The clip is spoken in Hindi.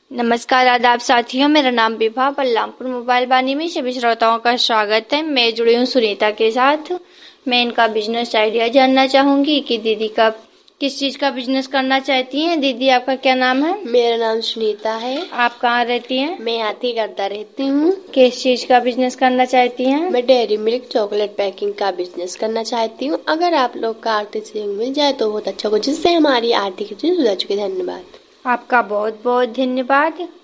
नमस्कार आदाब साथियों, मेरा नाम विभा बलरामपुर मोबाइल बानी में सभी श्रोताओं का स्वागत है। मैं जुड़ी हूँ सुनीता के साथ। मैं इनका बिजनेस आइडिया जानना चाहूंगी कि दीदी का किस चीज का बिजनेस करना चाहती हैं। दीदी, आपका क्या नाम है? मेरा नाम सुनीता है। आप कहाँ रहती हैं? मैं हाथीगढ़ रहती हूँ। किस चीज का बिजनेस करना चाहती हैं? मैं डेयरी मिल्क चॉकलेट पैकिंग का बिजनेस करना चाहती हूँ। अगर आप लोग का आर्थिक सहयोग मिल जाए तो बहुत अच्छा हो, जिससे हमारी आर्थिक स्थिति सुधर चुकी है। धन्यवाद। आपका बहुत बहुत धन्यवाद।